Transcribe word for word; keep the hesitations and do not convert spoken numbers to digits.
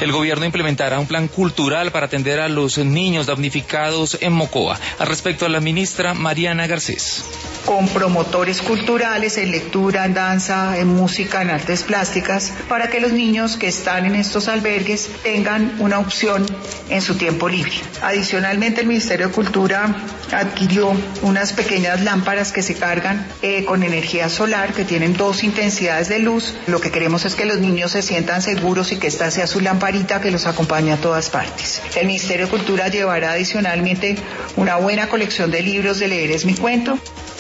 El gobierno implementará un plan cultural para atender a los niños damnificados en Mocoa. Al respecto, a la ministra Mariana Garcés. Con promotores culturales en lectura, en danza, en música, en artes plásticas, para que los niños que están en estos albergues tengan una opción en su tiempo libre. Adicionalmente, el Ministerio de Cultura adquirió unas pequeñas lámparas que se cargan eh, con energía solar, que tienen dos intensidades de luz. Lo que queremos es que los niños se sientan seguros y que esta sea su lamparita que los acompañe a todas partes. El Ministerio de Cultura llevará adicionalmente una buena colección de libros de Leer es mi cuento.